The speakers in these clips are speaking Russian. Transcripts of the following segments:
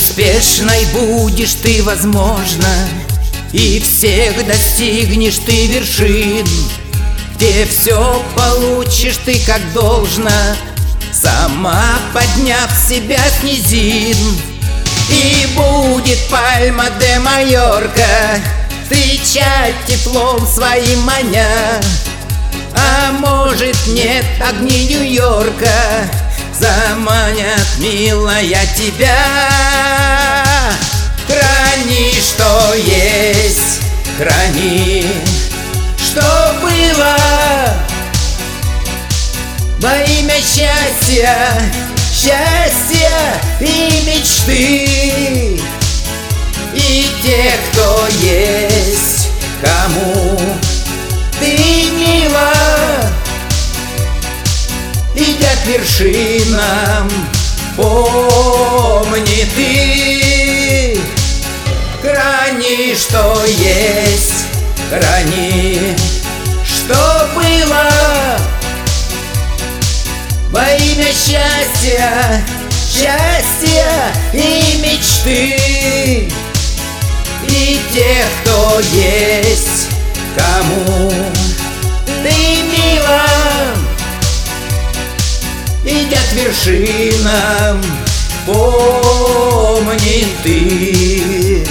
Успешной будешь ты, возможно, и всех достигнешь ты вершин, где все получишь ты как должно, сама подняв себя с низин. И будет Пальма де Майорка встречать теплом своим маня, а может нет, огни Нью-Йорка заманят, милая, тебя. Храни, что есть, храни, что было, во имя счастья, счастья и мечты. И тех, кто есть, кому ты мила, идя к вершинам, помни ты. Храни, что есть, храни, что было, во имя счастья, счастья и мечты. И тех, кто есть, кому ты мила, идя к вершинам, помни ты.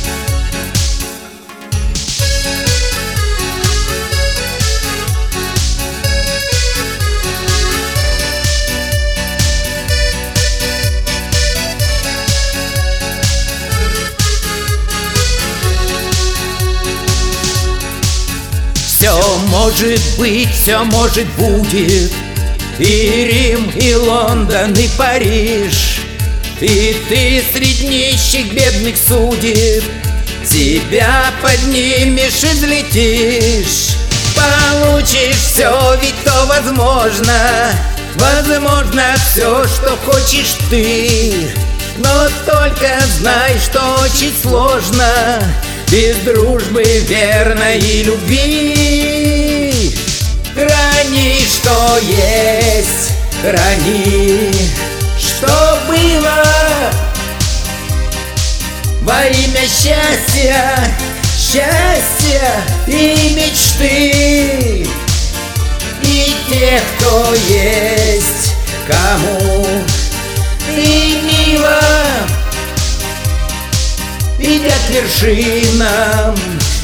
Все может быть, все может будет, и Рим, и Лондон, и Париж. И ты среди нищих бедных судеб себя поднимешь и взлетишь. Получишь все, ведь то возможно, возможно все, что хочешь ты. Но только знай, что очень сложно без дружбы верной любви. Храни, что есть, храни, что было, во имя счастья, счастья и мечты. И тех, кто есть, кому ты мила, идя к вершинам,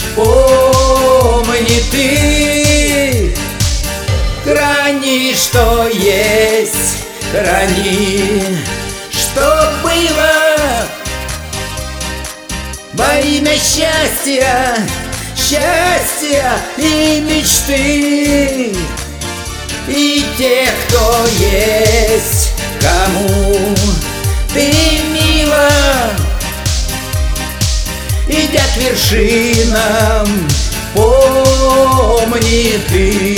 помни ты. Храни, что есть, храни, что было, во имя счастья, счастья и мечты. И тех, кто есть, кому ты мила, идя к вершинам, помни ты.